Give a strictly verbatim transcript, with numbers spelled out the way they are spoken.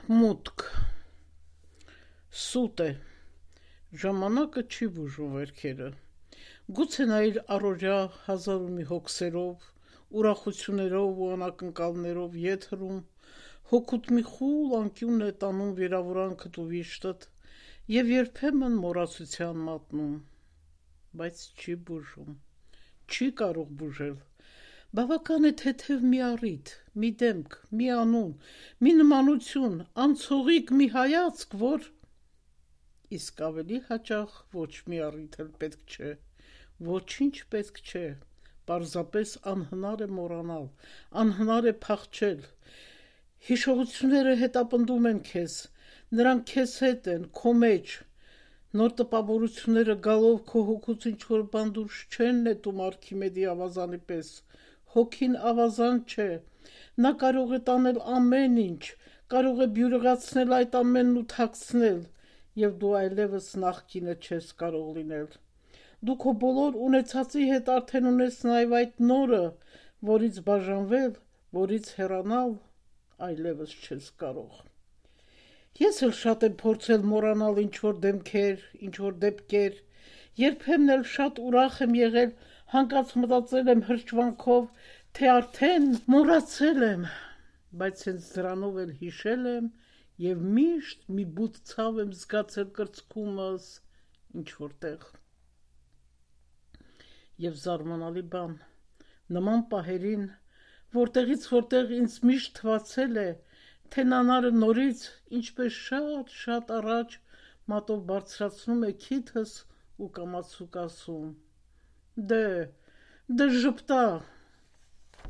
Մուտք Սուտ է, ժամանակը չի բուժում վերքերը, գուցե նա իր առօրյա հազար ու մի հոգսերով, ուրախություններով ու անակնկալներով եթրում, հոգուտ մի խուլ անկյուն է տանում վիրավորանքդ ու վիշտդ և երբեմն մոռացության մատնում, բայց չի բուժում, չի կարող բուժել, բավական է թեթև մի առիթ, մի դեմք, մի անուն, մի նմանություն, անցողիկ մի հայացք, որ իսկ ավելի հաճախ ոչ մի առիթ էլ պետք չէ, ոչինչ պետք չէ, պարզապես անհնար է մոռանալ, անհնար է փախչել, հիշողությունները հետապնդում են քեզ, նրանք քեզ հետ են, քո մեջ, նոր տպավորությունները գալով քո հոգուց ինչ-որ բան դուրս չեն նետում Արքիմեդի ավազանի պես, հոգին ավազան չէ, նա կարող է տանել ամեն ինչ, կարող է բյուրեղացնել այդ ամենն ու թաքցնել, և դու այլևս նախկինը չես կարող լինել, դու քո բոլոր ունեցածի հետ արդեն ունես նաև այդ նորը, որից բաժանվել, որից հեռանալ այլևս չես կարող, ես էլ շատ եմ փորձել մոռանալ ինչ-որ դեմքեր, ինչ-որ դեպքեր, երբեմն էլ շատ ուրախ եմ եղել, հանկարծ մտածել եմ հրճվանքով, թե արդեն մոռացել եմ, բայց հենց դրանով էլ հիշել եմ և միշտ մի բութ ցավ եմ զգացել կրծքումս ինչ-որ տեղ։ Եվ զարմանալի բան, նման պահերին, որտեղից որտեղ ինձ միշտ թվացել է, թե նանարը նորից, ինչպես շատ-շատ առաջ, մատով բարձրացնում է քիթս ու կամացուկ ասում. «Դե, դե ժպտա,